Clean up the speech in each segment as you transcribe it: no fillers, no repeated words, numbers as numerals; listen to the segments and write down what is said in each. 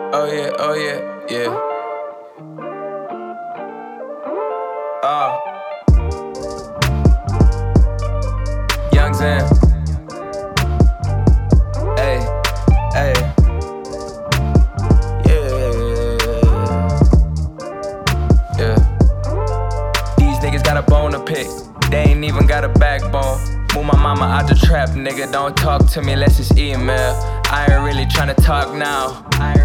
Oh yeah, oh yeah, yeah. Young Zan. Hey, hey. Yeah. These niggas got a bone to pick. They ain't even got a backbone. Move my mama out the trap, nigga. Don't talk to me unless it's email. I ain't really tryna talk now.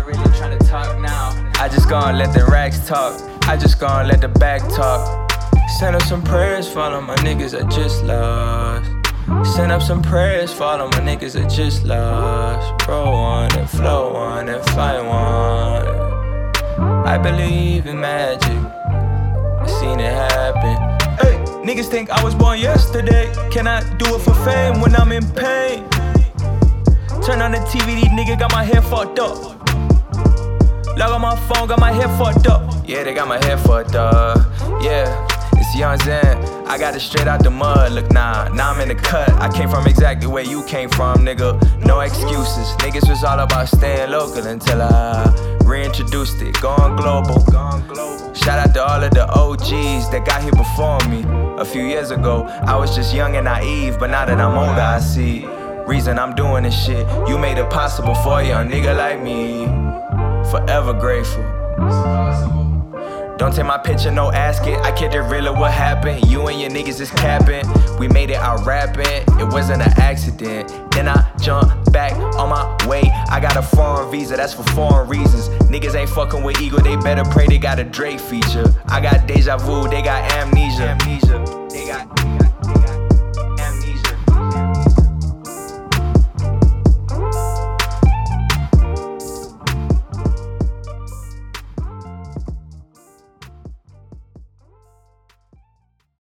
I just gon' let the racks talk. I just gon' let the back talk. Send up some prayers for all of my niggas that just lost. Send up some prayers for all of my niggas that just lost. Roll one and flow one and fight one. I believe in magic. I seen it happen. Hey, niggas think I was born yesterday. Can I do it for fame when I'm in pain? Turn on the TV, these niggas got my head fucked up. Log on my phone, got my head fucked up. Yeah, they got my head fucked up. Yeah, it's Young Zan. I got it straight out the mud. Look, now I'm in the cut. I came from exactly where you came from, nigga. No excuses. Niggas was all about staying local until I reintroduced it. Going global. Shout out to all of the OGs that got here before me. A few years ago, I was just young and naive, but now that I'm older, I see reason I'm doing this shit. You made it possible for a young nigga like me. Forever grateful. Don't take my picture, no ask it. I kept it real of what happened. You and your niggas is capping. We made it out rapping. It wasn't an accident. Then I jumped back on my way. I got a foreign visa, that's for foreign reasons. Niggas ain't fucking with ego, they better pray they got a Drake feature. I got deja vu, they got amnesia.